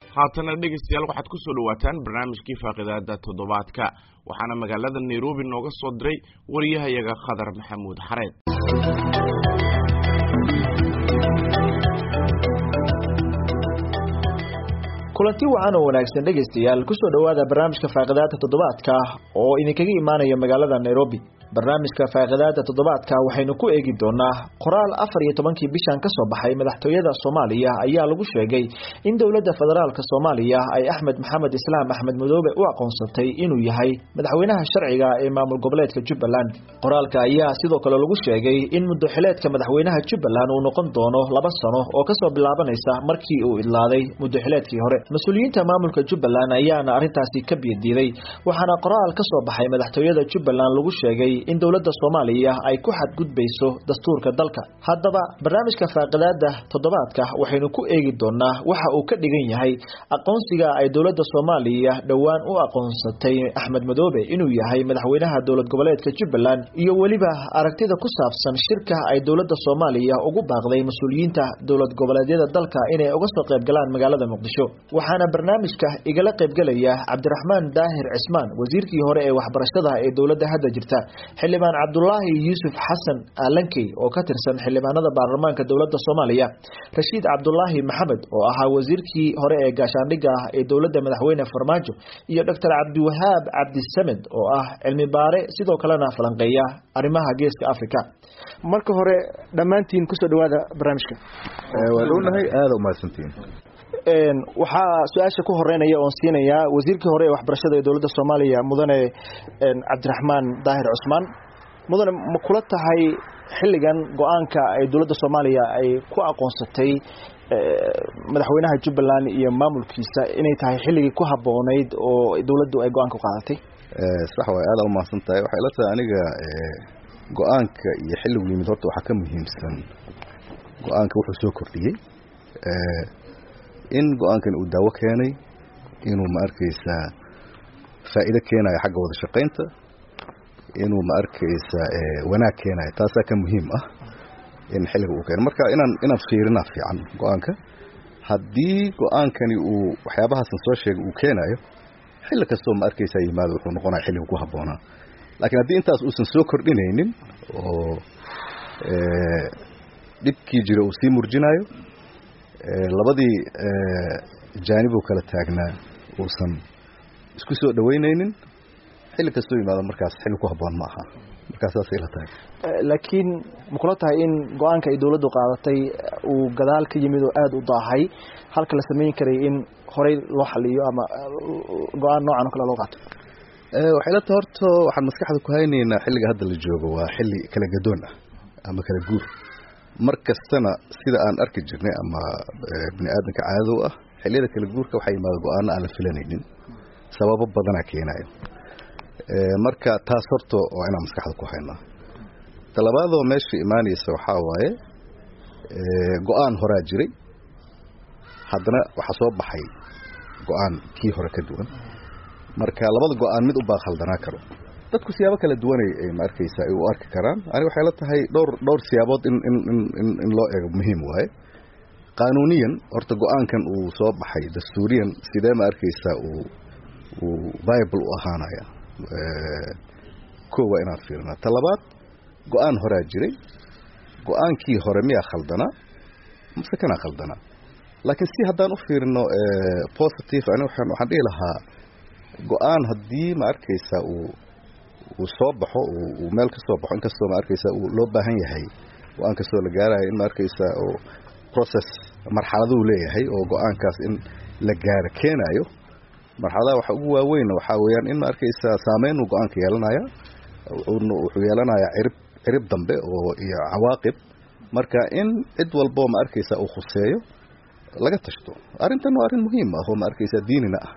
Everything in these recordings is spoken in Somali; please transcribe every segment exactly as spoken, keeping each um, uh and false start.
haatana dhegeystayaal waxaad ku soo dhawaataan barnaamijkii faaqidaada toddobaadka waxaana magaalada Nairobi nooga soo diray wariyahayaga Khadar Maxamuud Xareed. kulanti wacan oo wanaagsan dhegeystayaal ku soo dhawaada barnaamijka faaqidaada toddobaadka oo idinkaga imaanaya magaalada Nairobi. barnaamijka faaqidaada toddobaadka waxaynu ku eegi doonaa qoraal afar iyo tobankii bishan ka soo baxay madaxtooyada Soomaaliya ayaa lagu sheegay in dawladda federaalka Soomaaliya ay Axmed Maxamed Islaam Axmed Madoobe u aqoonsatay inuu yahay madaxweynaha sharciga ee maamul goboleedka Jubbaland. qoraalka ayaa sidoo kale lagu sheegay in muddo xileedka madaxweynaha Jubbaland uu noqon doono laba sano oo ka soo bilaabanaysa markii uu idlaaday muddo xileedkii hore. mas'uuliyiinta maamulka Jubbaland ayaana arintaasi ka biyadiiday waxaana qoraal ka soo baxay madaxtooyada Jubbaland lagu sheegay in dawladda Soomaaliya ay ku xadgudbayso dastuurka dalka. haddaba barnaamijka faaqidaada toddobaadka waxaynu ku eegi doonaa waxa uu ka dhigan yahay aqoonsiga ay dawladda Soomaaliya dhawaan u aqoonsatay Axmed Madoobe inuu yahay madaxweynaha dawlad goboleedka Jubbaland iyo waliba aragtida ku saabsan shirka ay dawladda Soomaaliya ugu baaqday mas'uuliyiinta dawlad goboleedyada dalka inay uga soo qayb galaan magaalada Muqdisho. waxaana barnaamijka igala qayb galaya Cabdiraxmaan Daahir Cismaan wasiirkii hore ee waxbarashada ee dawladda hadda jirta, xildhibaan Cabdullaahi Yuusuf Xasan Alankey oo ka tirsan xildhibaanada baarlamaanka dawladda Soomaaliya, Rashiid Cabdullaahi Maxamed oo ahaa wasiirkii hore ee gaashaandhigga ee dawladda madaxweyne Farmaajo, iyo Doctor Cabdiwahaab Cabdisamed oo ah cilmi baare sidoo kalena falanqeeya arrimaha geeska Afrika. marka hore dhamaantiin ku soo dhawaada barnaamijka. waa dhownahay aad u mahadsantiin. een waxa su'aasha ku horeynaya oo siinaya wasiirkii hore ee waxbarashada ee dawladda Soomaaliya mudane een Cabdiraxmaan Daahir Cismaan. mudane ma kula tahay xilligan go'aanka ay dawladda Soomaaliya ay ku aqoonsatay madaxweynaha Jubbaland iyo maamulkiisa inay tahay xilligii ku haboonayd oo dawladdu ay go'aan ku qaadatay? ee sax way aad u mahadsantahay. waxay la tahay aniga ee go'aanka iyo xilligu yimid horta waxa ka muhiimsan go'aanka wuxuu soo kordhiyay ee in go'aankan uu daawo keenay inuu ma arkaysa faa'iido keenayo xagga wada shaqeynta, inuu ma arkaysa ee wanaag keenayo, taas ka muhiim ah in xilliga uu keenay. marka inaan inaan fiirina fiican go'aanka haddii go'aankani uu waxyaabahaas soo sheegay uu keenayo xilli kastoo ma arkaysa yimaado wuxuu noqonayaa xilliga ku habboonaa. laakiin haddii intaas uusan soo kordhinaynin oo ee dibkii jira uu sii murjinayo labadii jaanib oo kala taagnaa uusan isku soo dhaweynaynin xilli kastoo yimaado markaas xilli ku habboon ma aha. markaas saas ay la tahay. laakiin ma kula tahay in go'aanka ay dawladdu qaadatay uu gadaal ka yimid oo aad u daahay halka la sameyn karay in horey loo xaliyo ama go'aan noocan oo kale loo qaato? ee waxay la tahay horta waxaan maskaxda ku haynaynaa xilliga hadda la joogo waa xilli kala gadoon ah ama kala guur. markastana sida aan arki jirnay ama bini aadamka caado ah xilliyada kala guurka waxay yimaado go'aano aan la filanaynin sababo badana keenayo. ee marka taas horta waa inaan maskaxda ku haynaa. talabaadoo meesha imaanaysa waxa waaye ee go'aan horaa jiray haddana waxa soo baxay go'aan kii hore ka duwan. marka labada go'aan mid u baa khaldanaa karo. dadku siyaabo kala duwan ay ma arkaysa ay u arki karaan. ani waxay la tahay dhowr dhowr siyaabood in in in in loo eego muhiim waaye. qaanuuniyan horta go'aankan uu soo baxay dastuuriyan sidee ma arkaysa uu uu viable u ahaanaya ee koowa inaan fiirno. talabaad go'aan horaa jiray go'aankii hore miyaa khaldana mise kana khaldana. laakiin si haddaan u fiirno ee positive ani waxaan waxaan dhihi lahaa go'aan haddii ma arkaysa uu uu soo baxo uu meel ka soo baxo inkastoo ma arkaysa uu loo baahan yahay go'aan kastoo la gaarayo in ma arkaysa oo process marxaladuu leeyahay oo go'aankaas in la gaaro keenayo. marxaladaha waxa ugu waaweyn waxa weeyaan in ma arkaysa saameyn uu go'aanka yeelanayo wuxuu yeelanayaa cirib cirib dambe oo iyo cawaaqib. marka in cid walbo ma arkaysa uu khuseeyo laga tashto. arrintan waa arrin muhiim ah oo ma arkaysa diinina ah.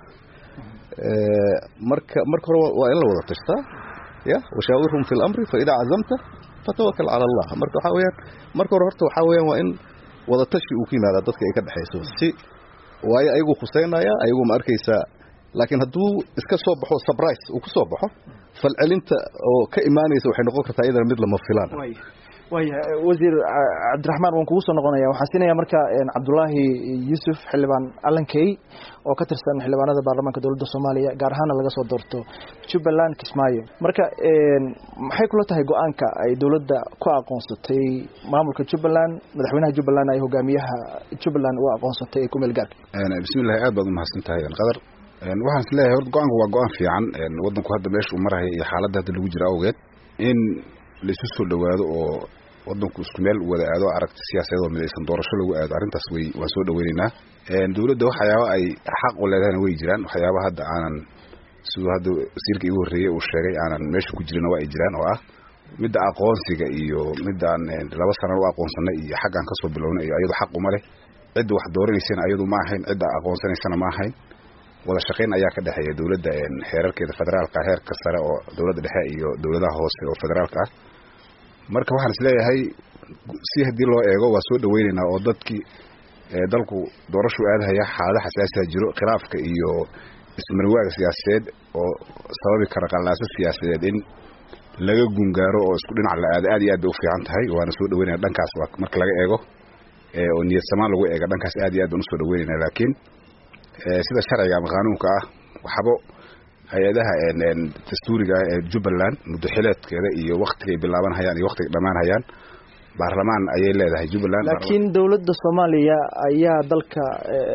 ee marka marka hore waa in la wada tashtaa ya washaawirhum fil amri fa idha azamta fatawakkal ala Allah. marka waxa weeyaan marka hore horta waxa weeyaan waa in wada tashi uu ka yimaado dadka ay ka dhaxayso si waayo ayagu khuseynaya ayagu ma arkaysa. laakiin hadduu iska soo baxo surprise uu ku soo baxo falcelinta oo ka imaanaysa waxay noqon kartaa iyadana mid lama filaan. waya wasiir Cabdiraxmaan waan kugu soo noqonayaa waxaan siinayaa marka Cabdullaahi Yuusuf xildhibaan Allankey oo ka tirsan xildhibaanada baarlamaanka dawladda Soomaaliya gaar ahaan laga soo doorto Jubbaland Kismaayo marka maxay kula tahay go'aanka ay dawladda ku aqoonsatay maamulka Jubbaland madaxweynaha Jubbaland ay hogaamiyaha Jubbaland u aqoonsatay ku meel gaarka ana bismillaah aad baad u mahadsantahay qadar waxaan isleeyahay horta go'aanku waa go'aan fiican wadanku hadda meesha uu marayo iyo xaaladda hadda lagu jiro awgeed in la isu soo dhawaado oo wadanku isku meel wada aado aragti siyaasadeed oo midaysan doorasho lagu aado arintaas way waa soo dhaweynaynaa een dawladda waxyaabo ay xaq u leedahay way jiraan waxyaabo hadda aanan soo hadda wasiirka igu horeeyay uu sheegay aanan meesha ku jirin waa ay jiraan oo ah midda aqoonsiga iyo midaan laba sano oo aqoonsanay iyo xaqan ka soo bilownay ayadu xaq uma leh cid wax dooranaysan ayadu ma ahayn cid aqoonsanaysana ma ahayn wada shaqeyn ayaa ka dhaxeeya dawladda een heerarkeeda federaalka heerka sare oo dawladda dhexe iyo dawladaha hoose oo federaalka ah marka waxaan isleeyahay si hadii loo eego waa soo dhaweynaynaa oo dadkii dalku doorasho aadaya xaalada xasaasi ah jiro khilaafka iyo ismarwaaga siyaasadeed oo sababi kara qalaaso siyaasadeed in laga gungaaro oo isku dhinac la aad aad iyo aad u fiican tahay waana soo dhaweynaynaa dhankaas marka laga eego ee oo niyad samaan lagu eego dhankaas aad iyo aad u soo dhaweynaynaa laakiin sida sharciga ama qaanuunka ah waxabo hay'adaha een dastuuriga ee Jubbaland muddo xileedkeeda iyo waqtiga ay bilaaban hayaan iyo waqtiga dhamaan hayaan baarlamaan ayay leedahay Jubbaland laakiin dawladda Soomaaliya ayaa dalka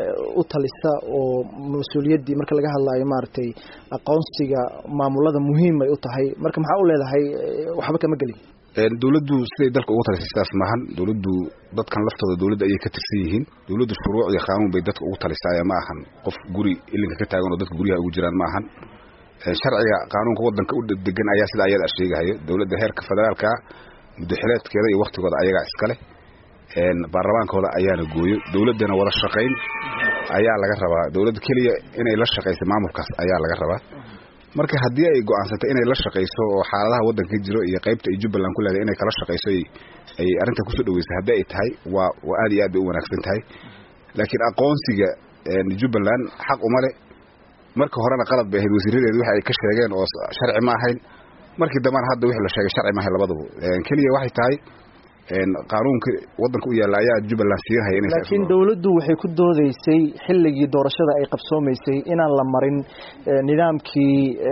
u talisa oo mas'uuliyadii marka laga hadlayo maartay aqoonsiga maamulada muhiim ay u tahay marka maxaa u leedahay waxba kama galin een dawladdu siday dalka ugu talisay sidaas maahan dawladdu dadkan laftooda dawladda ayay ka tirsan yihiin dawladdu shuruuc iyo qaanuun bay dadka ugu talisay ma ahan qof guri ilinka ka taagan oo dadka guriga ugu jiraan ma ahan sharciga qaanuunka wadanka u degan ayaa sida ayada sheegayo dawladda heerka federaalka muddaxileedkeeda iyo waqtigooda ayaga iska leh een baarlamaankooda ayaana gooyo dawladana wada shaqeyn ayaa laga rabaa dawladda kaliya inay la shaqeyso maamulkaas ayaa laga rabaa marka hadii ay go'aansatay inay la shaqeyso oo xaaladaha wadanka jiro iyo qaybta ay Jubbaland ku leedahay inay kala shaqeyso ay arinta ku soo dhaweysay hadii ay tahay waa aad iyo aad u wanaagsan tahay laakiin aqoonsiga een Jubbaland xaq uma leh marka horena qalad bay ahayd wasiiradeedu waxa ay ka sheegeen oo sharci ma ahayn markii damar hadda wixii la sheegay sharci ma ahayn labadaba een kaliya waxay tahay een qaanuunka wadanka u yaala ayaa Jubbaland siihay inay laakiin dawladdu waxay ku doodeysay xilligii doorashada ay qabsoomaysay inaan la marin nidaamkii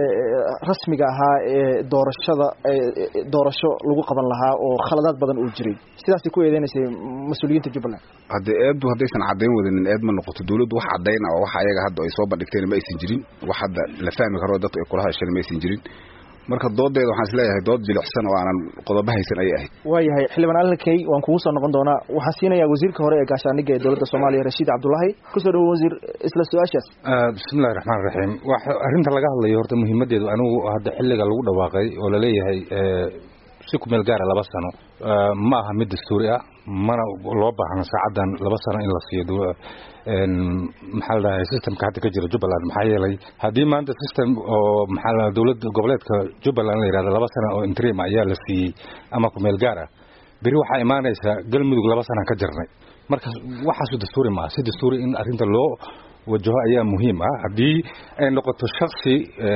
rasmiga ahaa ee doorashada doorasho lagu qaban lahaa oo khaladaad badan uu jiray sidaas ku eedeynayay mas'uuliyiinta Jubbaland hadda eedu hadaysan cadeyn wadanin eed ma noqoto dawladdu wax cadeyn ah waxa ayaga hadda ay soo bandhigteen ma aysan jirin wax hadda la fahmi karo dadka ay kula hadasheen ma aysan jirin marka doodeeda waxaan isleeyahay dood jilicsan oo aanan qodobo haysan ay ahayd waayahay xildhibaan Allankey waan kugu soo noqon doonaa waxaan siinayaa wasiirka hore ee gaashaaniga ee dawladda Soomaaliya Rashiid Cabdullaahi ku soo dhaw wasiir isla su'aashaas bismillaahir rahmaanir rahiim waxa arinta laga hadlayo horta muhiimadeedu anigu hadda xilliga lagu dhawaaqay oo la leeyahay si ku meel gaar laba sano ma aha mid dastuuri ah mana loo baahan saacadan laba sano in la siiyo een maxaa la systemka hadda ka jira Jubbaland maxaa yeelay hadii maanta system oo maxaa la dawladda goboleedka Jubbaland la yiraahdo laba sano oo interim ayaa la siiyay ama ku meel gaar ah bari waxa imaanaysa galmudug laba sano ka jirnay marka waxa soo dastuuri ma si dastuuri in arinta loo wajaho ayaa muhiim ah hadii ay noqoto shakhsi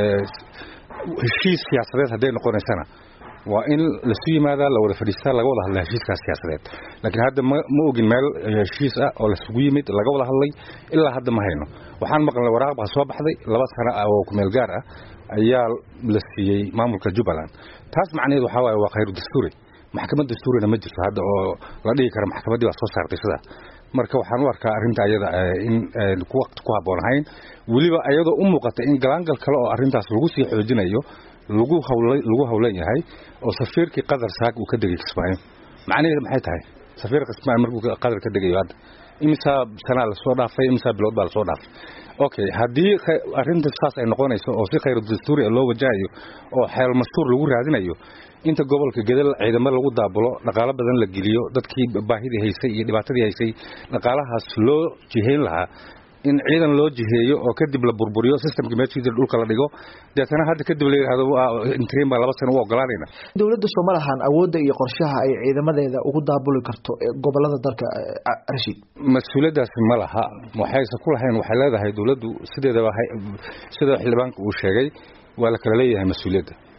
heshiis siyaasadeed haday noqonaysana waa in la sii yimaada la wada fadhiistaa laga wada hadlaa heshiiska siyaasadeed laakiin hadda ma ogin meel heshiis ah oo la isugu yimid laga wada hadlay ilaa hadda ma hayno waxaan maqlay waraaq baa soo baxday laba sano oo ku meel gaar ah ayaa la siiyay maamulka Jubbaland taas macnaheedu waxa waaye waa khayr dastuuri maxkamad dastuurina ma jirto hadda oo la dhigi karo maxkamadii waa soo saartay sida marka waxaan u arkaa arinta ayada in ku waqti ku haboonayn waliba ayadoo u muuqata in galaangal kale oo arintaas lagu sii xoojinayo lagu hawlay lagu hawlan yahay oo safiirkii qadar saak uu ka degay Kismaayo macnaheedu maxay tahay safiirka Kismaayo markuu qadar ka degayo hadda imisa sana la soo dhaafay imisa bilood baa la soo dhaafay okay hadii arinta saas ay noqonayso oo si khayr dastuuri loo wajahayo oo xeel mashruur lagu raadinayo inta gobolka Gedel ciidamada lagu daabulo dhaqaale badan la geliyo dadkii baahidii haysay iyo dhibaatadii haysay dhaqaalahaas loo jiheyn lahaa in ciidan loo jiheeyo oo kadib la burburiyo systemka meeshiisa dhulka la dhigo deetana hadda kadib la yiraahdo interim baa laba sano u ogolaanayna dawladda Soomaaliland awoodda iyo qorshaha ay ciidamadeeda ugu daabuli karto gobolada dalka Rashiid mas'uuliyadaas ma laha waxayse ku lahayn waxay leedahay dawladdu sideedaba sida xildhibaanka uu sheegay waa la kala leeyahay mas'uuliyadda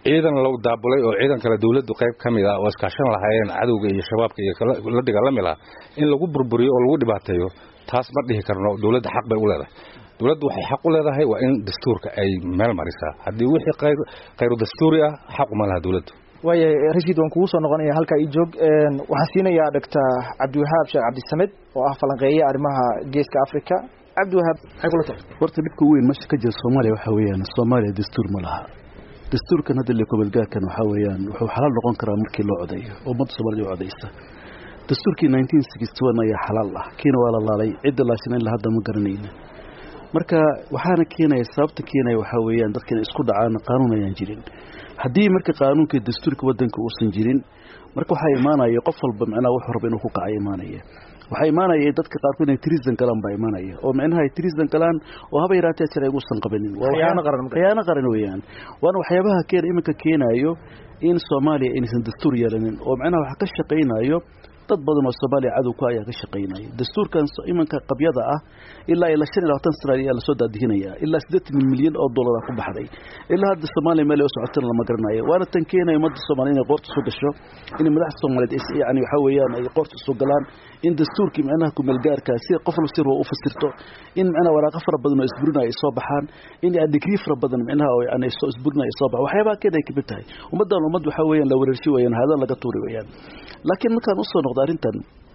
ciidan lagu daabulay oo ciidan kale dawladdu qayb kamid ah oo iskaashan lahaayeen cadawga iyo shabaabka iyo la dagaalami lahaa in lagu burburiyo oo lagu dhibaateeyo taas ma dhihi karno dawladda xaq bay u leedahay dawladdu waxay xaq u leedahay waa in dastuurka ay meel marisaa haddii wixii qayr qayr dastuuri ah xaq uma laha dawladdu waaye Rashid waan kugu soo noqonayaa halka ay joog een waxaan siinayaa Doctor Cabdiwahaab Sheekh Cabdisamed oo ah falanqeeye arrimaha geeska Afrika Cabdiwahaab maxay kula tahay horta dhibka weyn meesha ka jira Soomaaliya waxa weeyaan Soomaaliya dastuur ma laha dastuurkan hadda la kubad gaarkan waxa weeyaan wuxuu xalaal noqon karaa markii loo codeeyo ummadda Soomaaliya u codeysa dastuurkii nineteen sixty one ayaa xalaal ah kiina waa la laalay cid la shanay la hadda ma garanayna marka waxaana keenay sababta keenay waxa weeyaan dadka isku dhacaan qaanuun ayaan jirin haddii marka qaanuunka dastuurka wadanka uusan jirin marka waxa imaanaya qof walba macnaha wuxuu rabo inuu ku kacay imaanaya waxa imaanaya dadka qaar ku inay treason galaan baa imaanaya oo macnaha treason galaan oo haba yaraatee sharciga uusan qabanin khiyaano qaran khiyaano qaran weeyaan waana waxyaabaha keen iminka keenayo in Soomaaliya inaysan dastuur yeelanin oo macnaha waxa ka shaqeynayo dad badan oo Soomaaliya cadow ku ayaa ka shaqeynaya dastuurkan imanka qabyada ah ilaa ila shan iyo labaatan sano ayaa la soo daadinaya ilaa siddeetan milyan oo dollar ku baxday ilaa hadda Soomaaliya meel ay u socotaan lama garanayo waana tan keenay ummadda Soomaaliyeed inay qoorta soo gasho in madaxda Soomaaliyeed yani waxa weeyaan ay qoorta soo galaan in dastuurkii macnaha ku meelgaarka si qof la sir oo u fasirto in macnaha waraaqo fara badan oo isburinaya ay soo baxaan in ay degree fara badan macnaha oo aan ay soo isburinaya ay soo baxaan waxyaabaha kale ay ka mid tahay ummaddan ummad waxa weeyaan la wareershi weeyaan hada laga tuuri weeyaan laakiin markaan u soo noqdo arintan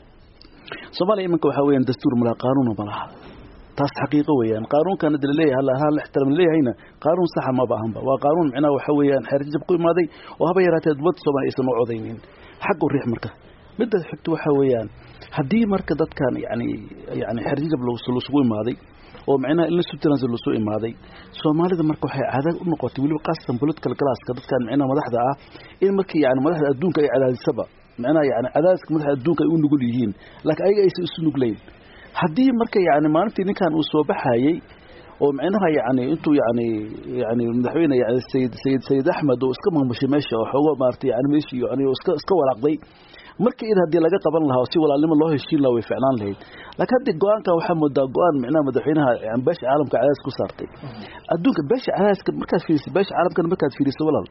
Soomaaliya imanka waxa weeyaan dastuur mala qaanuun ma laha taas xaqiiqo weeyaan qaanuunkan hadda leeyahay hal hal ixtiraam leeyahayna qaanuun sax ma baahanba waa qaanuun macnaha waxa weeyaan xeerjab ku imaaday oo haba yaraatee dad Soomaaliya aysan u codeynin xaq u riix marka midda xigta waxa weeyaan haddii marka dadkan yani yani xeerjab loo soo imaaday oo macnaha in subtanaas loo soo imaaday Soomaalida marka waxay caado u noqotay waliba qaasatan political class-ka dadkan macnaha madaxda ah in markii yani madaxda adduunka ay cadaadisaba macnaha yani cadaadiska madaxda adduunka ay u nugul yihiin laakiin ayaga aysan isu nugleyn haddii marka yani maalintii ninkan uu soo baxayay oo macnaha yani intuu yani yani madaxweyne yani sayid sayid sayid Ahmed oo iska maamushay meesha oo xogo maartay yani meeshii yani iska iska walaaqday markii in hadii laga qaban lahaa si walaalnimo loo heshiin lahaa way ficnaan lahayd laakiin hadii go'aanka waxa moodaa go'aan macnaha madaxweynaha yani beesha caalamka cadaadis ku saartay adduunka beesha cadaadiska markaad fiiriso beesha caalamka markaad fiiriso walaal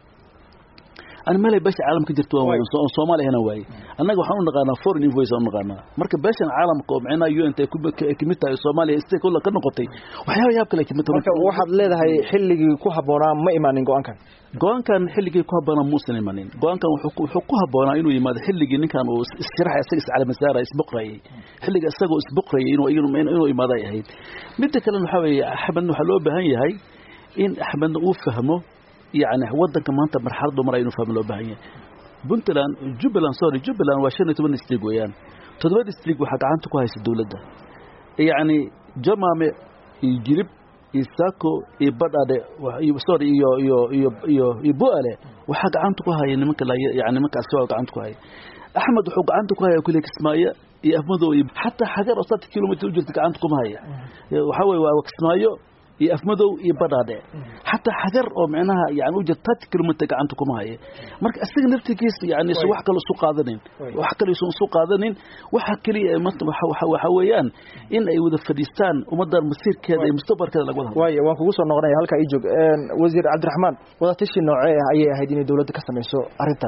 أنا ما لي باش عالم كجرت وين Soomaali هنا واي أنا waxaan u naqaanaa foreign invoice aan u naqaanaa marka beeshan caalamka oo macna U N ta ku kimita Soomaaliya istay kullu ka noqotay waxyaabo yaab kale kimita marka waxaad leedahay xilligii ku haboonaa ma imaanin go'aankan go'aankan xilligii ku haboonaa muusan imaanin go'aankan wuxuu ku haboonaa inuu yimaado xilligii ninkan uu issharaxay isaga iscala masaara isbuqray xilliga isagoo isbuqray inuu inuu imaado ay ahayd mid kale waxa weeye Axmed waxa loo baahan yahay in Axmed uu fahmo يعني ودنك ما أنت مرحلة مرة إنه فهم له بهاي بنتلان جبلان صار جبلان وعشان تبون استيقويان تدور استيقو حق عنك كويس الدولة ده يعني جماعة يجرب يساكو يبدأ ده وصار يو يو يو يو يبوله وحق عنك كويس يعني ممكن يعني ممكن أسوأ عنك كويس أحمد حق عنك كويس كل كسماية يأخذوا حتى حجر أصلا كيلومتر جلتك عندكم هاي وحاول وكسماية يأفمدوا يبرده حتى حجر أو معناها يعني وجد تذكر منتج عندكم هاي مرك أستغل نفتكيس يعني سواء كل سوق هذين وحكى لي سوق هذين وحكى لي مصطفى حويان إن أيود فديستان ومدار مسير كذا مستبر كذا لقولها واي وانكوسو نغني هلك يجوج وزير عبد الرحمن ولا تشي نوعيه أي هيدين الدولة كسميسو أرنتن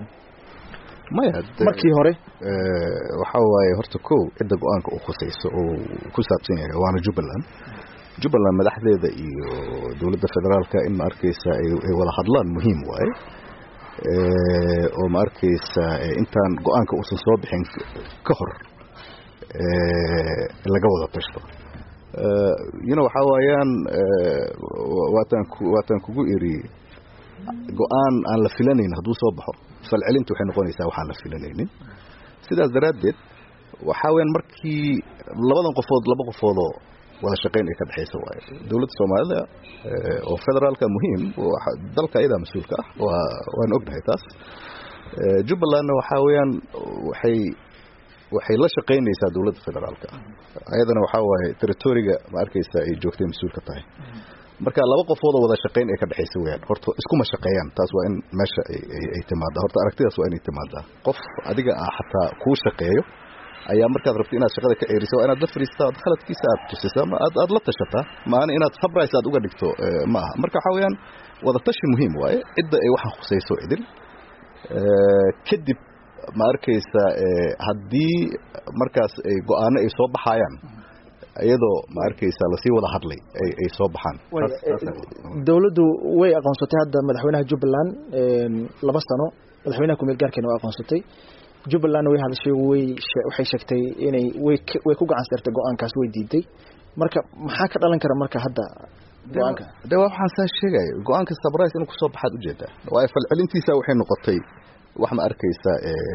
ما يهد markii hore ee waxa waaye horta ko cid go'aanka uu khusayso oo ku saabsan yahay waana Jubbaland Jubbaland madaxdeeda iyo dawladda federaalka in ma arkaysa ay wada hadlaan muhiim waay ee oo ma arkaysa intaan go'aanka uu soo bixin ka hor ee laga wada tashto ee you know waxa waayaan waatan waatan kugu iri go'aan aan la filanayn haduu soo baxo falcelintu waxay noqonaysaa waxaan la filanaynin sidaas daraadeed waxa weyn markii labadan qofood laba qofood oo wada shaqeyn ay ka dhaxayso waay dawladda Soomaaliya oo federaalka muhiim oo dalka iyada mas'uulka ah waa waan ognahay taas Jubbaland waxa weeyaan waxay waxay la shaqeynaysaa dawladda federaalka ayadana waxa waaye territoriga ma arkaysa ay joogtay mas'uulka tahay marka laba qofood oo wada shaqeyn ay ka dhaxayso weeyaan horta isku ma shaqeeyaan taas waa in meesha ay ay timaado horta aragtidaas waa in ay timaado qof adiga ah hatta ku shaqeeyo ayaa markaad rabto inaad shaqada ka ceeriso waa inaad la fariistaa aad khaladkiisa aad tusisaa ma aad aad la tashataa maana inaad surprise aad uga dhigto ma aha marka waxa weeyaan wada tashi muhiim waaye cidda ay waxaan khusayso idin kadib ma arkaysa haddii markaas ay go'aano ay soo baxayaan iyadoo ma arkaysa la sii wada hadlay ay ay soo baxaan dawladdu way aqoonsatay hadda madaxweynaha Jubbaland laba sano madaxweynaha kumeel gaarkeena waa aqoonsatay Jubbaland way hadashay way waxay sheegtay inay way way ku gacan saartay go'aankaas way diiday marka maxaa ka dhalan kara marka hadda go'aanka dawaa waxaan saa sheegay go'aanka surprise inuu ku soo baxad u jeedaa waa falcelintiisa waxay noqotay wax ma arkaysa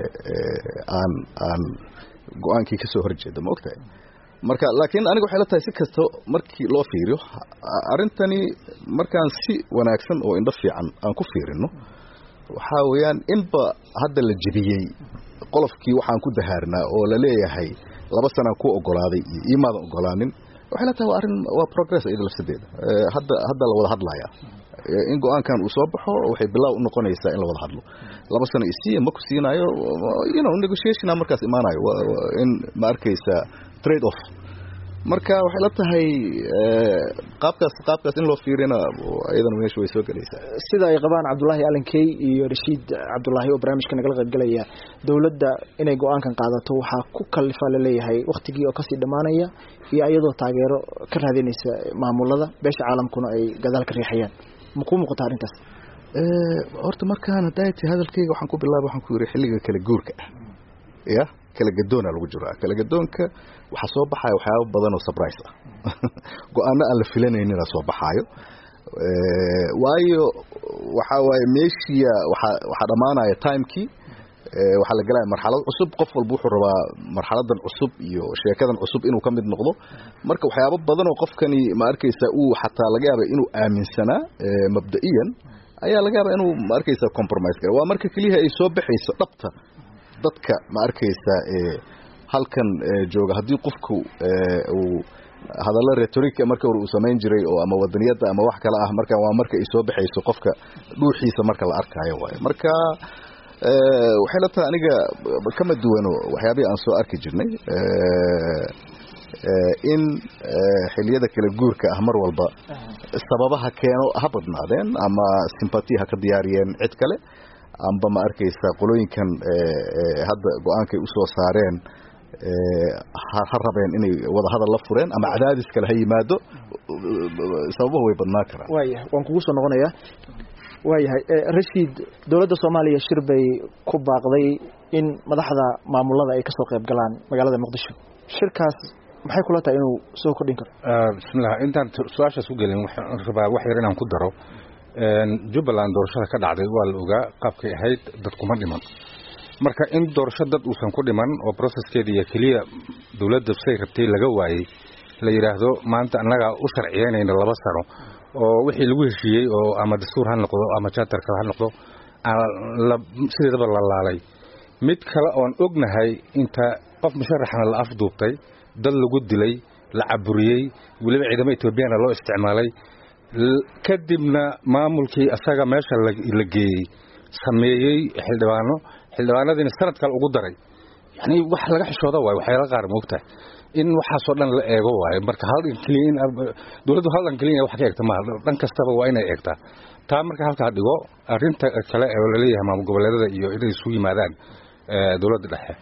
aan aan go'aankii ka soo horjeedo ma ogtahay marka laakiin aniga waxay la tahay si kasto markii loo fiiriyo arintani markaan si wanaagsan oo indho fiican aan ku fiirino waxa weeyaan inba hadda la jibiyay qolofkii waxaan ku dahaarnaa oo la leeyahay laba sano ku ogolaaday iyo iimaad ogolaanin waxay la tahay waa arin waa progress iyada lafsadeeda hadda hadda la wada hadlaya in go'aankan uu soo baxo waxay bilow u noqonaysaa in la wada hadlo laba sano isii ma ku siinayo you know negotiation markaas imaanayo in ma arkaysa trade off marka waxay la tahay qaabkaas qaabkaas in loo fiirina ayadana meesha way soo galaysaa sida ay qabaan Cabdullaahi Alankey iyo Rashiid Cabdullaahi oo barnaamijka nagala qayb galaya dawladda inay go'aankan qaadato waxa ku kalifa la leeyahay waqtigii oo kasii dhamaanaya iyo ayadoo taageero ka raadinaysa maamulada beesha caalamkuna ay gadaal ka riixayaan ma ku muuqata arintaas ee horta markaan hadaytii hadalkayga waxaan ku bilaabay waxaan ku yiri xilliga kala guurka ya kala gadoona lagu jiraa kala gadoonka waxa soo baxay waxyaabo badan oo surprise ah go'aano aan la filanaynin soo baxayo ee waayo waxa way meeshiya waxa waxa dhamaanaya timekii ee waxa la galay marxalad cusub qof walba wuxuu rabaa marxaladan cusub iyo sheekadan cusub inuu kamid noqdo marka waxyaabo badan oo qofkani ma arkaysa uu xataa laga yaabay inuu aaminsanaa mabda'iyan ayaa laga yaabay inuu ma arkaysa compromise garo waa marka kaliya ay soo baxayso dhabta dadka ma arkaysa ee halkan jooga hadii qofku uu hadalla rhetoric marka uu sameyn jiray oo ama wadaniyada ama wax kale ah marka waa marka ay soo baxayso qofka dhuuxiisa marka la arkayo way marka ee waxay la tahay aniga kama duwano waxyaabaha aan soo arki jirnay ee in xiliyada kala guurka ah mar walba sababaha keeno ha badnaadeen ama sympathy ha ka diyaariyeen cid kale amba ma arkaysa qolooyinkan ee hadda go'aankay u soo saareen ee ha rabeen inay wada hadal la fureen ama cadaadis kale ha yimaado sababaha way badnaa karaan waayahay waan kugu soo noqonayaa waayahay Rashiid dawladda Soomaaliya shir bay ku baaqday in madaxda maamulada ay ka soo qayb galaan magaalada Muqdisho shirkaas maxay kula tahay inuu soo kordhin karo bismillaah intaan su'aashaas u gelin waxaan rabaa wax yar inaan ku daro Jubbaland doorashada ka dhacday waa la ogaa qaabkay ahayd dad kuma dhiman marka in doorasho dad uusan ku dhiman oo processkeedii kaliya dawladda say rabtay laga waayay la yiraahdo maanta annaga u sharciyeynayna laba sano oo wixii lagu heshiiyay oo ama dastuur ha noqdo ama charterka ha noqdo sideedaba la laalay mid kale oon ognahay inta qof musharaxna la afduubtay dad lagu dilay la caburiyay waliba ciidamada Itoobiyaana loo isticmaalay kadibna maamulkii asaga meesha la geeyay sameeyay xildhibaano xildhibaanadina sanad kale ugu daray yani wax laga xishooda way waxay la qaar moogta in waxa soo dhan la eego way marka hal clean dawladdu hal clean wax ka eegta ma dhan kastaba waa inay eegtaa taa marka halka dhigo arinta kale ee la leeyahay maamul goboleedada iyo inay isugu yimaadaan dawladda dhexe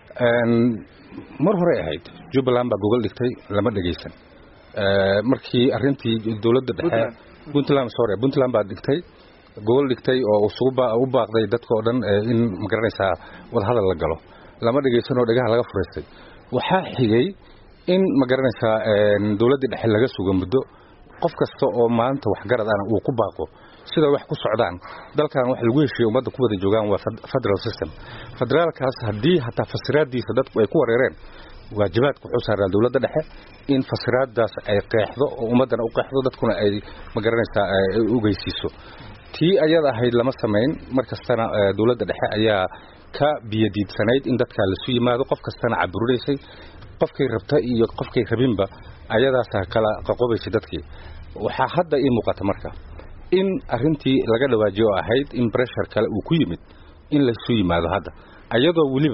mar hore ahayd Jubbaland baa Google dhigtay lama dhageysan ee markii arintii dawladda dhexe Puntland sorry Puntland baa dhigtay Google dhigtay oo usuba u baaqday dadka oo dhan in magaranaysa wada hadal la galo lama dhageysan oo dhagaha laga fureystay waxa xigay in magaranaysa dawladda dhexe laga sugo muddo qof kasta oo maanta wax garad ah uu ku baaqo sida wax ku socdaan dalkan wax lagu heshiyo umada ku wada joogan waa federal system federaalkaas hadii hatta fasiraadiisa dadku ay ku wareereen waajibaadku wuxuu saaraa dawladda dhexe in fasiraadaas ay qeexdo oo umadana u qeexdo dadkuna ay magaranaysa u geysiiso tii ayada ahayd lama sameyn markastana dawladda dhexe ayaa ka biyadiidsanayd in dadka la soo yimaado qof kastana cabureysay qofkay rabta iyo qofkay rabinba ayadaas kala qaqobaysay dadkii waxa hadda ii muuqata marka in arintii laga dhawaajiyo ahayd in pressure kale uu ku yimid in la soo yimaado hadda ayadoo waliba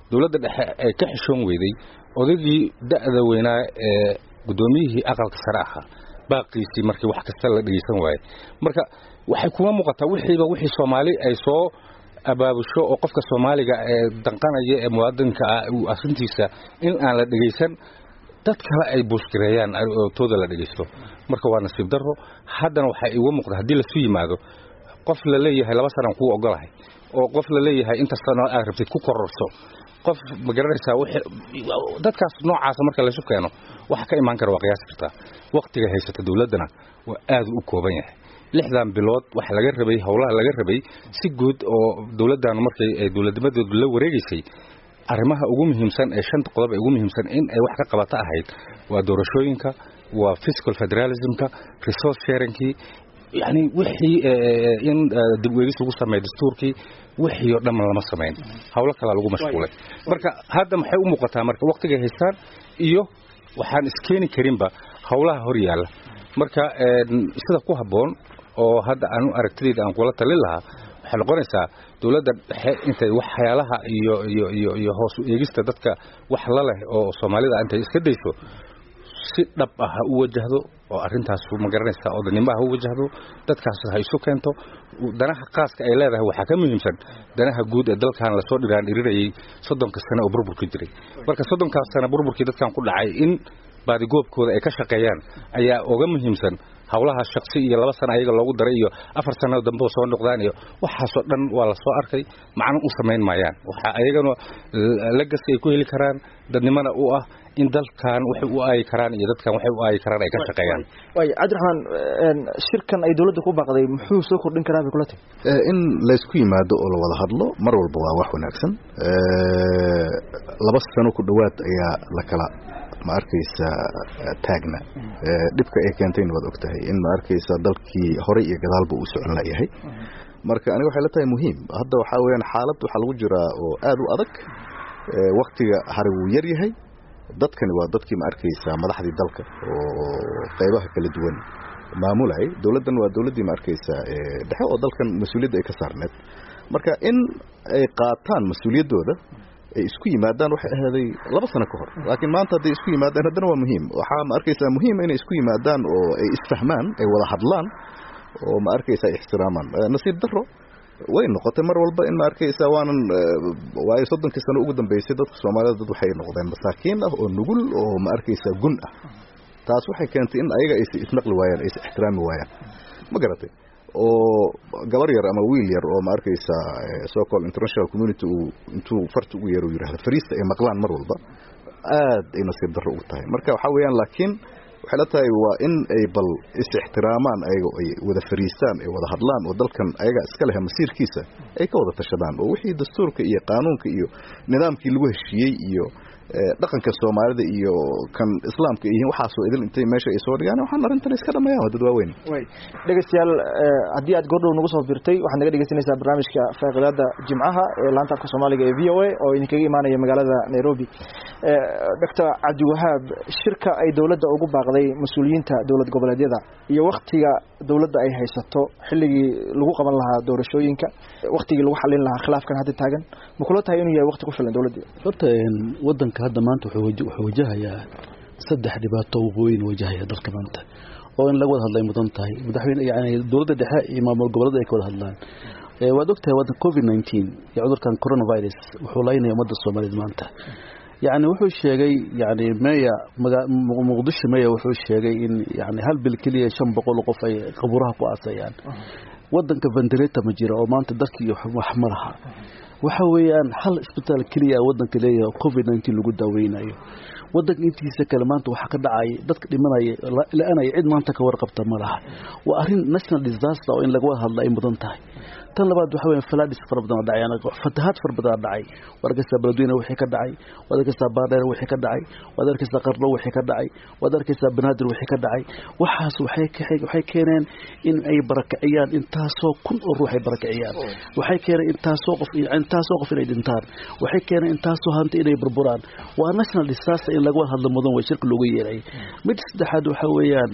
dawladda dhexe ay ka xishoon weyday odaygii da'da weynaa ee gudoomiyihii aqalka sare ahaa baaqiisii markii wax kasta la dhageysan waayay marka waxay kuma muuqataa wixiiba wixii Soomaali ay soo abaabusho oo qofka Soomaaliga ee danqanaya ee muwaadinka ah uu arintiisa in aan la dhageysan dad kale ay buushkireeyaan oo tooda la dhageysto marka waa nasiib darro haddana waxa ay ugu muuqdaa hadii la soo yimaado qof la leeyahay laba sano ku ogolahay oo qof la leeyahay inta sano aad rabtid ku kororso qof ma garanaysaa dadkaas noocaas marka la isu keeno waxa ka iman kara waa qiyaas kartaa waqtiga haysata dawladana waa aad u kooban yahay lixdan bilood waxa laga rabay hawlaha laga rabay si guud oo dawladdan markay ay dawladnimadeedu la wareegaysay arrimaha ugu muhiimsan ee shanta qodob ee ugu muhiimsan in ay wax ka qabata ahayd waa doorashooyinka waa fiscal federalismka resource sharingki yani wixii in dib u eegis ugu sameeyay dastuurkii wixii oo dhan lama sameyn hawlo kale lagu mashquulay marka hadda maxay u muuqataa marka waqtiga haystaan iyo waxaan iskeeni karinba hawlaha hor yaala marka sida ku haboon oo hadda aan aragtidayda aan kula talin lahaa waxa noqonaysaa dawladda dhexe intay wax xayalaha iyo iyo iyo iyo hoos u eegista dadka wax la leh oo Soomaalida intay iska dayso si dhab ah u wajahdo oo arintaas ma garanaysaa oo danimaha u wajahdo dadkaas ay isu keento danaha qaaska ay leedahay waxa ka muhiimsan danaha guud ee dalkan la soo dhiraan dhirirayay soddonka sano oo burburka jiray marka soddonka sano burburkii dadkan ku dhacay in baadi goobkooda ay ka shaqeeyaan ayaa uga muhiimsan hawlaha shakhsi iyo laba sano ayaga loogu daray iyo afar sano dambe soo noqdaan iyo waxa soo dhan waa la soo arkay macna u sameyn maayaan waxa ayagana legacy ay ku heli karaan dadnimada u ah in dalkan waxa uu ay karaan iyo dadkan waxa uu ay karaan ay ka shaqeeyaan way Cabdiraxmaan shirkan ay dawladda ku baaqday muxuu soo kordhin karaa bikulati ee in la isku yimaado oo la wada hadlo mar walba waa wax wanaagsan ee laba sano ku dhawaad ayaa la kala ma arkaysa taagna ee dibka ay keentay wad ogtahay in ma arkaysa dalkii hore iyo gadaalba uu socon lahayd marka aniga waxa la tahay muhiim hadda waxa weeyaan xaalad waxa lagu jiraa oo aad u adag ee waqtiga hore uu yar yahay dadkani waa dadkii ma arkaysa madaxdii dalka oo qaybaha kala duwan maamulay dawladdan waa dawladdii ma arkaysa ee dhexe oo dalkan mas'uuliyadda ay ka saarneed marka in ay qaataan mas'uuliyadooda ay isku yimaadaan waxa ahaaday laba sano ka hor laakiin maanta haday isku yimaadaan hadana waa muhiim waxa ma arkaysa muhiim in ay isku yimaadaan oo ay isfahmaan ay wada hadlaan oo ma arkaysa ixtiraaman nasiib daro way noqotay mar walba in ma arkaysa waanan way soddonka sano ugu dambeysay dadka Soomaalida dad waxay noqdeen masaakiin ah oo nugul oo ma arkaysa gun ah taas waxay keentay in ayaga ay ismaqli waayaan ay ixtiraami waayaan ma garatay oo gabar yar ama wiil yar oo ma arkaysa soo call international community uu intuu fartu ugu yaro yiraahdo fariista ay maqlaan mar walba aad ay nasiib daro u tahay marka waxa weeyaan laakiin waxa la tahay waa in ay bal is ixtiraamaan ayaga ay wada fariistaan ay wada hadlaan oo dalkan ayaga iska leh masiirkiisa ay ka wada tashadaan oo wixii dastuurka iyo qaanuunka iyo nidaamkii lagu heshiiyay iyo dhaqanka Soomaalida iyo kan Islaamka iyo waxa soo idil intay meesha ay soo dhigaan waxaan arintan iska dhameeyaan dad waaweyn way dhageystayaal hadii aad goordhow nagu soo birtay waxaad naga dhageysanaysaa barnaamijka faaqidaada Jimcaha ee laanta afka Soomaaliga ee V O A oo idinkaga imaanaya magaalada Nairobi Doctor Abdi Wahab shirka ay dawladda ugu baaqday mas'uuliyiinta dawlad goboleedyada iyo waqtiga dawladda ay haysato xilligii lagu qaban lahaa doorashooyinka waqtigii lagu xalin lahaa khilaafkan hadda taagan ma kula tahay inuu yahay waqti ku filan dawladda horta wadanka hadda maanta wuxuu wajahayaa saddex dhibaato weyn wajahaya dalka maanta oo in laga wada hadlay mudan tahay madaxweyne yani dawladda dhexe iyo maamul goboleedyada ay ka wada hadlaan ee waad ogtahay wadanka covid nineteen iyo cudurkan coronavirus wuxuu laynaya ummadda Soomaaliyeed maanta يعني wuxuu sheegay yani meeya muqdisho meeya wuxuu sheegay in yani hal bil kaliya shan boqol qof ay qaburaha ku aasayaan wadanka ventilator ma jiro oo maanta dadkii wax malaha waxa weeyaan hal isbitaal kaliya wadanka leeyahay covid nineteen lagu daaweynayo wadanka intiisa kale maanta waxa ka dhacay dadka dhimanaya ilaa ay cid maanta ka warqabta malaha waa arin national disaster oo in laga wada hadlo ay mudan tahay tan labaad waxa weeyaan falaadis farbadan dhacayaan fatahaad farbadan dhacay wargasta baladweyne wixii ka dhacay wargasta baadheer wixii ka dhacay wargasta qarlo wixii ka dhacay wargasta banaadir wixii ka dhacay waxaas waxay waxay keeneen in ay barakaciyaan intaasoo kun oo ruux ay barakaciyaan waxay keeneen intaasoo qof intaasoo qof inay dhintaan waxay keeneen intaasoo hanti inay burburaan waa national disaster in laga wada hadlo mudan way shirka loogu yeeray mid saddexaad waxa weeyaan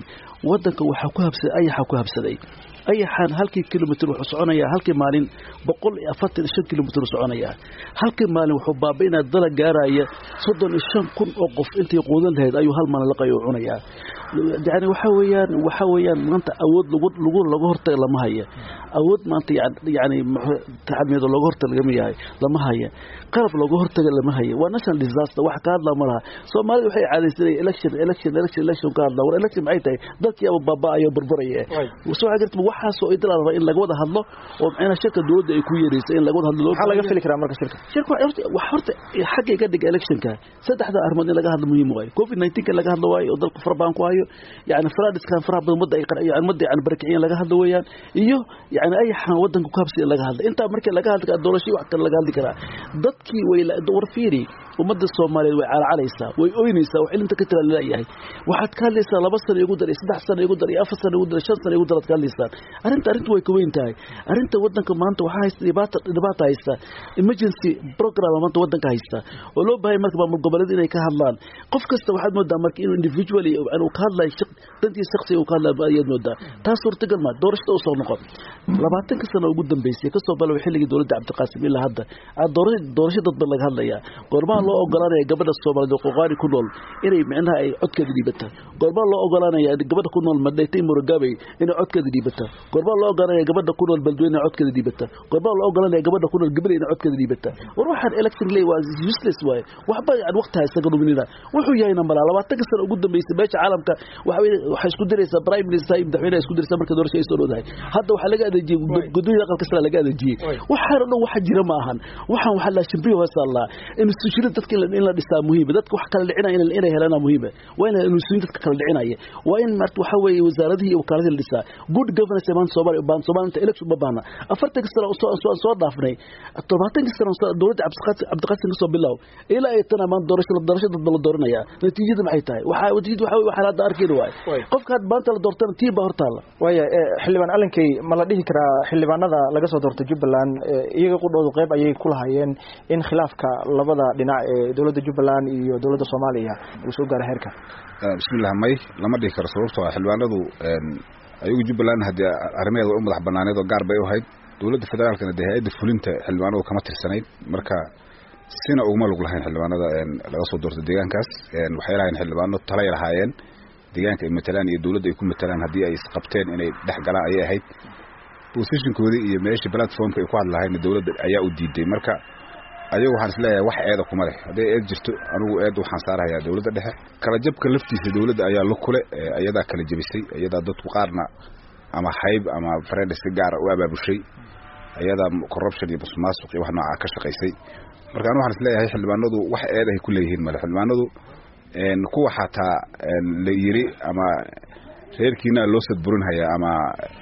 wadanka waxa ku habsaday ayaxa ku habsaday ayaxan halkii kilomitir wuxuu soconayaa halkii maalin boqol iyo afartan iyo shan kilomitir soconayaa halkii maalin wuxuu baabaynaa dala gaaraya soddon iyo shan kun oo qof intii quudan lahayd ayuu hal maalin la qayo cunayaa yani waxa weeyaan waxa weeyaan maanta awood lagu lagu lagu hortag lama haya awood maanta yani taxadmeedo lagu hortag lama yahay lama haya qalab lagu hortag lama haya waa national disaster wax ka hadla malaha Soomaalidu waxay caadeysanay election election election election ka hadla war election ay tahay dadkii aba baabaayo burburaya soo xagarta waxa soo idlaada in laga wada hadlo oo macna shirka dawladda ay ku yeereysay in laga wada hadlo waxa laga fili karaa marka shirka shirka wax horta xaqi ka dhig election ka saddexda armood in laga hadlo muhiim waay covid nineteen ka laga hadlo waay oo dalka farbaan ku hayo يعني فرادس كان فراب مدة يعني مدة يعني بركعين لقى هذا ويان إيوه يعني أي حان ودن كوكابسي لقى هذا أنت أمريكا لقى هذا الدولار شيء وحتى لقى هذا كذا ضدكي ويلا دور فيري ومدة الصومالي وعلى على يسا ويؤينيسا وعلم تكتر لا يعني واحد كان لسه لبصر يقدر يسدح سنة يقدر يقف سنة يقدر شن سنة يقدر كان لسه أنت أنت ويكوين تاي أنت ودن كمان أنت وحايس نبات نبات هايسا emergency program ما أنت ودن كهايسا ولو بهاي مركب من قبل ذي كهالان قف كست واحد مدة مركين individually أنا وكهلا يشق تنتي شخصي وكهلا بأيد مدة تاسور تقل ما دورش توصل نقط لبعتين كسنة وجودن بيسي كسر بلو يحل دولة عبد القاسم إلا هذا الدورش دورش ضد لك هلا يا قربان الله أقولنا قبل الصومال دو قاري كلول إني معناها أي عد كذي بته قربان الله أقولنا يا قبل كلول مدتين مرجبي إني عد كذي بته قربان الله أقولنا يا قبل كلول بلدوين عد كذي بته قربان الله أقولنا يا قبل كلول قبل إني عد كذي بته وروح الإلكتين لي واز يسلس واي وحبا عن وقتها يستقبلوا مننا وحو جاينا ملا لو تكسر وجود بيسباش عالم ك وحيسكو دريسا برايم مينستر يمدحونا يسكو دريسا مركز دور شيء يسولو هاي هذا وحلقة دجي قدوي لقى كسر لقى دجي وحرنا واحد جرا معهن وحن وحلا شبيه وصل الله إن السجين تذكر إن لا دسا مهمة ذاتك وحكى العنا إن العنا هلنا مهمة وين السجين تذكر العناية وين مرت وحوي وزارته وكالة الدسا good governance بان صبر بان صبر أنت إلك ببانا أفرتك سر أسوا أسوا أسوا ضعفني الطبعتين سر دولة عبد القادر عبد القادر نصب بالله إلى أيتنا ما درش الدرجة ضد الدورنا يا نتيجة معيتها وحاول وتجد وحاول وحالات دار كده واي قف كات بانت الدورتين تيب هرتالا ويا حلبان ألنكي ما لديه كرا حلبان هذا لقصة دورت جبلان يقول قيب أي كل هايين إن خلافك لبضع دنا دولة جبلان iyo dawladda Soomaaliya uu soo gaaray heerka bismillaah may lama dhigi karo sababtoo ah xilwaanadu een ayagu Jubbaland hadii arrimeed oo madax banaaneed oo gaar bay u hayd dawladda federaalkana hay'adda fulinta xilwaanadu kama tirsanayd marka sina ugu malug lahayn xilwaanada een laga soo doortay deegaankaas een waxay lahayn xilwaano talay lahaayeen deegaanka ay matalaan iyo dawladda ay ku matalaan hadii ay isqabteen inay dhex galaan ay ahayd positionkoodii iyo meeshii platformka ay ku hadlahayn dawladda ayaa u diiday marka ayagu waxaan isleeyahay wax eeda kuma leh haday eed jirto anigu eed waxaan saarayaa dawladda dhexe kala jabka laftiisa dawladda ayaa la kule ayadaa kala jabisay ayadaa dadku qaarna ama hayb ama friends gaar u abaabushay ayadaa corruption iyo musuqmaasuq iyo wax nooca ka shaqaysay marka anigu waxaan isleeyahay xildhibaanadu wax eed ay ku leeyihiin mala xildhibaanadu een kuwa xataa la yiri ama reerkiina loo sadburinaya ama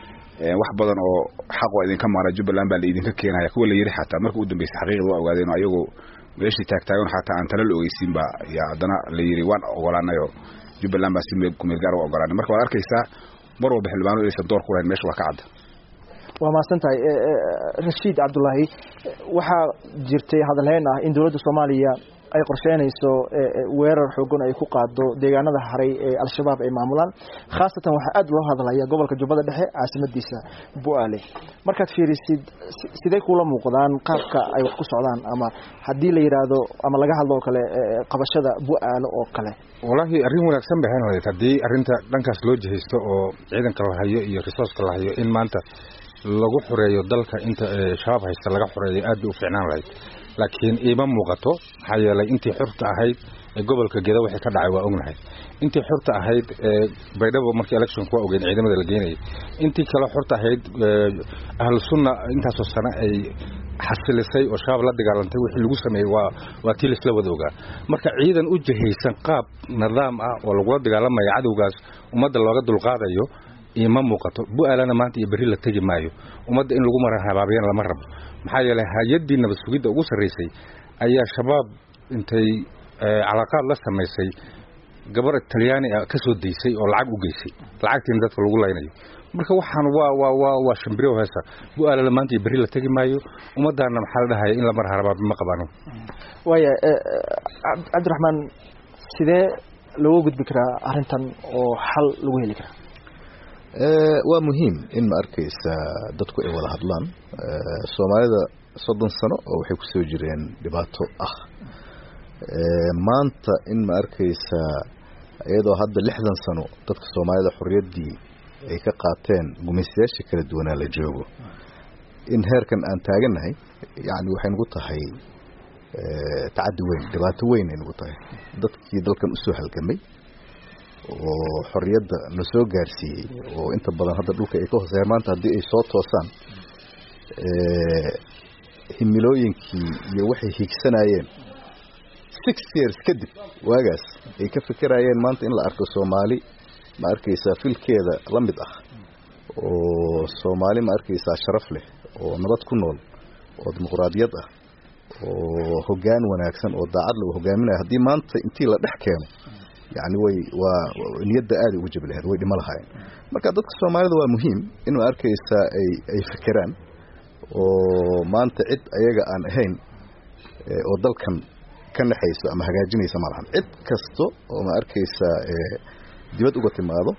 wax badan oo xaq oo idinka maara Jubbaland baa la idinka keenaya kuwa la yiri xataa markii uu dambeysay xaqiiqada waa ogaadeen ayagu meeshii taagtaagan xataa aan tala ogeysiin ba ya adana la yiri waan ogolaanayo Jubbaland baa si ku meel gaar u ogolaanay marka waad arkaysaa mar walba xilbaano aysan door ku lahayn meesha waa ka cad waa maasantahay Rashid Abdullahi waxa jirtay hadalhayn ah in dawladda Soomaaliya ay qorsheynayso weerar xoogan ay ku qaado deegaanada haray ee al-shabaab ay maamulaan khaasatan waxa aad loo hadlayaa gobolka Jubbada Dhexe caasimadiisa Bu'aale markaad fiirisid sidee kula muuqdaan qaabka ay wax ku socdaan ama hadii la yiraahdo ama laga hadlo kale qabashada Bu'aale oo kale wallahi arrin wanaagsan baa haynayay hadii arrinta dhankaas loo jihaysto oo ciidanka la hayo iyo resource la hayo in maanta lagu xoreeyo dalka inta shabaab haysta laga xoreeyo aad u fiicnaan lahayd laakiin iima muuqato maxaa yeelay intii xurta ahayd ee gobolka Gedo wixii ka dhacay waa ognahay intii xurta ahayd ee baydhabo markii election ku ogeyn ciidamada la geenayay intii kale xurta ahayd ahlu sunna intaas oo sano ay xasilisay oo shabaab la dagaalantay wixii lagu sameeyay waa waa tii isla wada ogaa marka ciidan u jihaysan qaab nidaam ah oo lagu dagaalamayo cadawgaas ummadda looga dulqaadayo ima muuqato Bu'aalana maanta iyo bari la tagi maayo ummadda in lagu maraa habaabiyana lama rabo maxaa yeelay hay'adii nabad sugidda ugu sareysay ayaa shabaab intay calaaqaad la sameysay gabar Talyaani ka soo deysay oo lacag u geysay lacagtiin dadka lagu laynayo marka waxaan waa waa waa waa shambiro heesa Bu'aalana maanta iyo bari la tagi maayo ummadana maxaa la dhahay in la mar habaab ma qabano waya Abdurrahman sidee loo gudbi karaa arrintan oo xal lagu heli karaa waa muhiim in ma arkaysa dadku ay wada hadlaan Soomaalida soddon sano oo waxay ku soo jireen dhibaato ah maanta in ma arkaysa iyadoo hadda lixdan sano dadka Soomaalida xorriyadii ay ka qaateen gumaysiyaasha kala duwan la joogo in heerkan aan taaganahay yaani waxay nagu tahay tacaddi weyn dhibaato weyn ay nagu tahay dadkii dalkan u soo halgamay oo xorriyadda la soo gaarsiiyay oo inta badan hadda dhulka ay ka hooseeyaan maanta hadii ay soo toosaan ee himilooyinkii iyo waxay higsanayeen six years kadib waagaas ay ka fikirayeen maanta in la arko Soomaali ma arkaysa filkeeda la mid ah oo Soomaali ma arkaysa sharaf leh oo nabad ku nool oo dimuqraadiyad ah oo hoggaan wanaagsan oo daacad leh hogaaminaya hadii maanta intii la dhex keeno يعني way waa niyada aad ugu jablahayd way dhima lahayn marka dadka Soomaalida waa muhiim in ma arkaysa ay ay fikiraan oo maanta cid ayaga aan ahayn oo dalkan ka naxayso ama hagaajinaysa malahan cid kasto oo ma arkaysa dibad uga timaado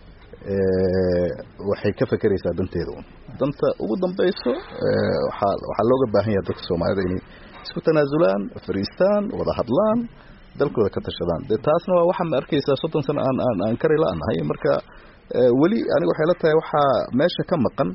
ee waxay ka fikiraysaa danteeda danta ugu dambayso waxa waxa looga baahan yahay dadka Soomaalida inay isku tanaasulaan fariistaan wada hadlaan dalkooda ka tashadaan taasna waa waxa ma arkaysaa soddon sano aan aan aan kari laanahay marka wali aniga waxay la tahay waxa meesha ka maqan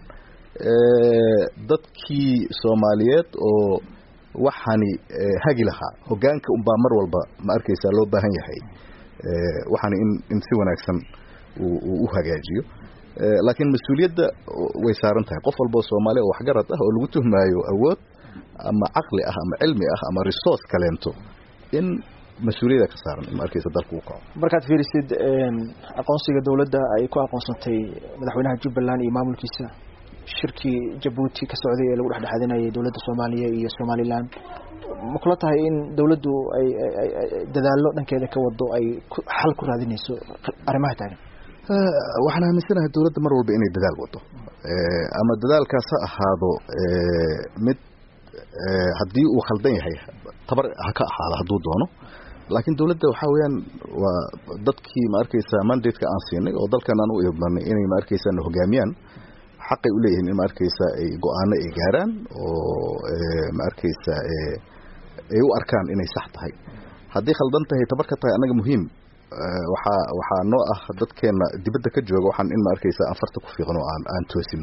ee dadkii Soomaaliyeed oo waxani hagi lahaa hogaanka un baa mar walba ma arkaysaa loo baahan yahay ee waxani in in si wanaagsan uu u hagaajiyo laakiin mas'uuliyadda way saaran tahay qof walba Soomaali oo wax garad ah oo lagu tuhmaayo awood ama aqli ah ama cilmi ah ama resource kaleento in mas'uuliyadda ka saaran in arkaysa dalku uu kaco markaad fiirisid een aqoonsiga dawladda ay ku aqoonsatay madaxweynaha Jubbaland iyo maamulkiisa shirkii Djibouti ka socday ee lagu dhaxdhexaadinayay dawladda Soomaaliya iyo Somaliland ma kula tahay in dawladdu ay dadaallo dhankeeda ka wado ay xal ku raadinayso arrimaha taagan waxaan aaminsanahay dawladda mar walba inay dadaal wado ee ama dadaalkaas ha ahaado ee mid ee hadii uu khaldan yahay tabar ha ka ahaado haduu doono laakiin dawladda waxa weeyaan waa dadkii ma arkaysa mandate-ka aan siinay oo dalkan aan u eegnay inay ma arkaysa hogaamiyaan xaq ay u leeyihiin in ma arkaysa ay go'aano ay gaaraan oo ma arkaysa ay u arkaan inay sax tahay hadii khaldan tahay tabarka tahay anaga muhiim waxa waxa noo ah dadkeena dibadda ka jooga waxaan in ma arkaysa aan farta ku fiiqno aan aan toosino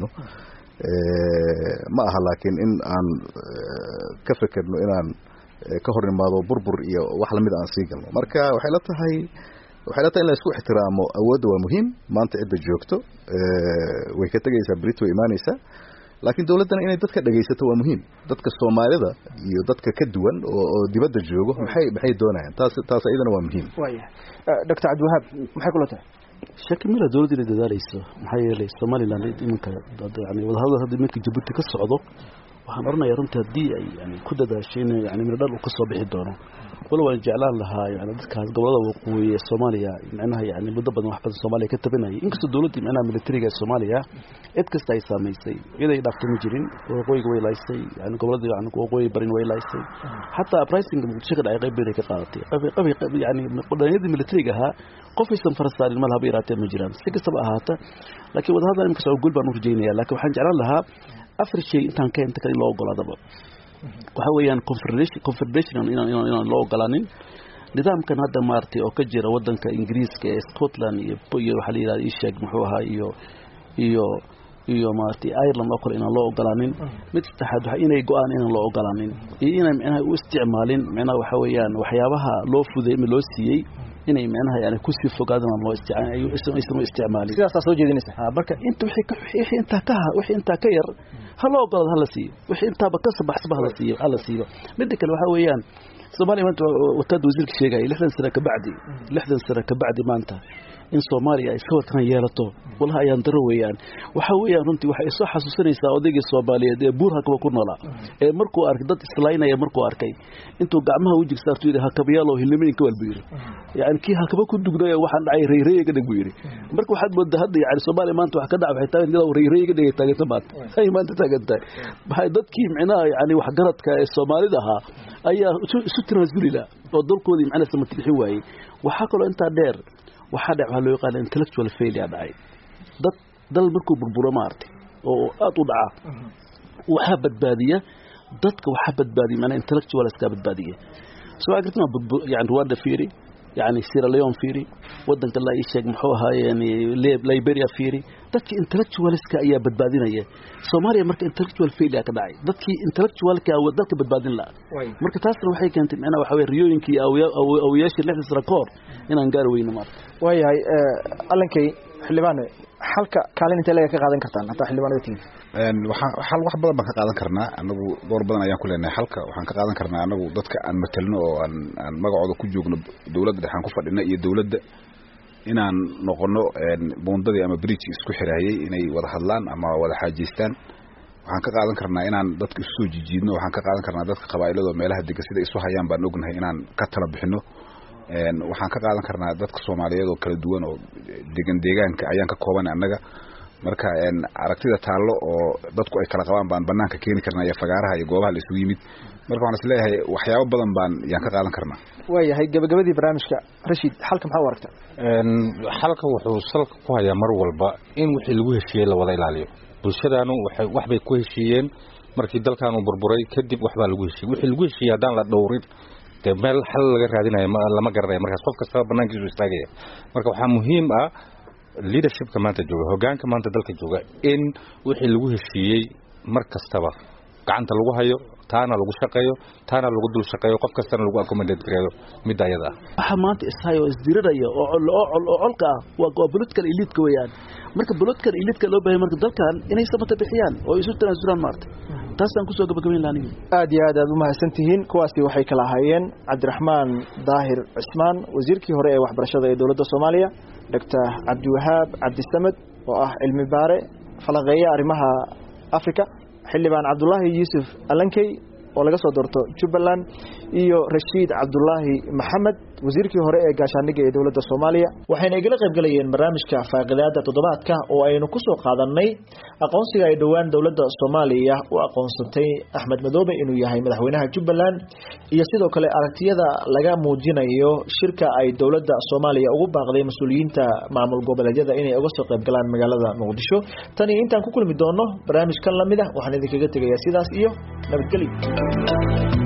ee ma aha laakiin in aan ka fikirno inaan ka hor imaado burbur iyo wax la mid aan sii galno marka waxay la tahay waxay la tahay in la isku ixtiraamo awoodda waa muhiim maanta cidda joogto ee way ka tagaysaa Brito imaanaysa laakiin dawladdan inay dadka dhageysato waa muhiim dadka Soomaalida iyo dadka ka duwan oo dibadda joogo maxay maxay doonayaan taas taas ayadana waa muhiim waaya Doctor Abdulwahab maxay kula tahay shakimada dawladda inay dadaalayso maxay yeelay Somaliland iminka yani wada hadal hadii iminka Djibouti ka socdo waxaan oranayaa runtii hadii ay yani ku dadaasheen yani mid dhal uu ka soo bixi doono wala waan jeclaan lahaa yani dadkaas gobolada waqooyi ee Soomaaliya macnaha yani muddo badan wax badan Soomaaliya ka tabanayay inkastoo dawladda macnaha militariga Soomaaliya cid kasta ay saameysay iday dhaftay jirin waqooyiga way laysay yani gobolada yani waqooyi barin way laysay hatta pricing muqdisho ay qayb bay ka qaadatay qayb qayb yani qodanyada militariga ha qof aysan farasaarin mal habeeraatay ma jiraan si kastaba ahaata laakiin wada hadal imka soo gulb baan u rajaynayaa laakiin waxaan jeclaan lahaa afar shay intaan ka inta kale loo ogolaadaba waxa weeyaan confederation confederation inaan inaan loo ogolaanin nidaamkan hadda maartay oo ka jira wadanka Ingiriiska ee Scotland iyo iyo waxa la yiraahdo isheeg muxuu ahaa iyo iyo iyo maartay Ireland oo kale inaan loo ogolaanin mid saddexaad waxa inay go'aan inaan loo ogolaanin iyo inay macnaha u isticmaalin macnaha waxa weeyaan waxyaabaha loo fudeeyay loo siiyay inay macnaha yani ku sii fogaadaan loo isticmaalayo isoo isticmaalin sidaas soo jeedinaysa ha marka inta wixii ka wixii inta ka wixii inta ka yar hal loo ogolaado hal la siiyo wixii inta ba ka sabaxsaba hal la siiyo hal la siiyo mid kale waxa weeyaan Soomaaliya maanta wataad wasiirka sheegay lixdan sano ka bacdi lixdan sano ka bacdi maanta in Soomaaliya ay soo tan yeelato walaha ayaan daro weeyaan waxa weeyaan runtii waxa ay soo xasuusanaysaa odaygii Soomaaliyeed ee buurha kaba ku noolaa ee markuu arkay dad islaynaya markuu arkay intuu gacmaha u jigsaarto yiri hakabiyaalo hilmayn ka walbiir yaani kii hakaba ku dugnayo waxaan dhacay reereeyga dhig wiiri marka waxaad moodaa hadda yaani Soomaaliya maanta wax ka dhacay waxay tahay inuu reereeyga dhigay taaganta maanta ay maanta taagantay maxay dadkii macnaa yaani wax garadka ee Soomaalida ahaa ayaa isu tanaazulila oo dalkoodii macnaa samatixi waayay waxa kale inta dheer waxa dhac waxa loo yaqaan intellectual failure dhacay dad dal markuu burburo maartay oo aad u dhaca waxa badbaadiya dadka waxa badbaadiya mana intellectual iska badbaadiya soo agrtana yani Rwanda fiiri yani Sierra Leone fiiri wadanka la isheeg muxuu ahaa yani Liberia fiiri dadka intellectual iska ayaa badbaadinaya Soomaaliya marka intellectual failure ka dhacay dadkii intellectual ka wadalka badbaadin la marka taasna waxay keentay in waxa weey riyooyinkii aw yeeshii lixda record inaan gaar weyno mar waayahay alankay xildhibaan halka kaalin inta laga ka qaadan kartaan hata xildhibaanada tiin een waxa hal wax badan baan ka qaadan karnaa anagu door badan ayaan ku leenahay halka waxaan ka qaadan karnaa anagu dadka aan matalno oo aan aan magacooda ku joogno dawladda dhaxan ku fadhina iyo dawladda inaan noqono een boondadii ama bridge isku xiraayay inay wada hadlaan ama wada xaajeystaan waxaan ka qaadan karnaa inaan dadka isu soo jijiidno waxaan ka qaadan karnaa dadka qabaa'ilada meelaha degan sida isu hayaan baan ognahay inaan ka tala bixino een waxaan ka qaadan karnaa dadka Soomaaliyeed oo kala duwan oo degan deegaanka ayaan ka kooban anaga marka een aragtida taalo oo dadku ay kala qabaan baan banaanka keeni karnaa iyo fagaaraha iyo goobaha la isugu yimid marka waxaan isleeyahay waxyaabo badan baan yaan ka qaadan karnaa waayahay gabagabadii barnaamijka Rashid halka maxaa u aragtaa een halka wuxuu salka ku hayaa mar walba in wixii lagu heshiiyay la wada ilaaliyo bulshadaanu waxay wax bay ku heshiiyeen markii dalkan uu burburay kadib wax baa lagu heshiiyay wixii lagu heshiiyay hadaan la dhowrin meel xal laga raadinayo lama garanayo marka qof kasta banaankiisu istaagaya marka waxa muhiim ah leadership ka maanta jooga hogaanka maanta dalka jooga in wixii lagu heshiiyay mar kastaba gacanta lagu hayo taana lagu shaqeeyo taana lagu dul shaqeeyo qof kastana lagu accommodate gareeyo mid ayada waxa maanta isayo isdiriraya oo oo olka waa political elite ka weeyaan marka political elite ka loo baahay marka dalkan inay sabata bixiyaan oo isu tanaasulaan maarta taasaan ku soo gabagabeyn laaniga aad iyo aad aad u mahadsantihiin kuwaasi waxay kala hayeen Cabdiraxmaan Daahir Cismaan wasiirkii hore ee waxbarashada ee dawladda Soomaaliya Doctor Cabdiwahaab Cabdisamad oo ah cilmi baare falaqeeya arrimaha Afrika xildhibaan Cabdullaahi Yuusuf Alankay oo laga soo doorto Jubbaland iyo Rashid Cabdullaahi Maxamed wasiirkii hore ee gaashaaniga ee dawladda Soomaaliya waxayna igala qayb galayeen barnaamijka faaqidaada toddobaadka oo aynu ku soo qaadanay aqoonsiga ay dhawaan dawladda Soomaaliya u aqoonsatay Axmed Madoobe inuu yahay madaxweynaha Jubbaland iyo sidoo kale aragtiyada laga muujinayo shirka ay dawladda Soomaaliya ugu baaqday mas'uuliyiinta maamul goboleedyada inay uga soo qayb galaan magaalada Muqdisho tani intaan ku kulmi doono barnaamijkan lamid ah waxaan idinkaga tagayaa sidaas iyo nabadgelyo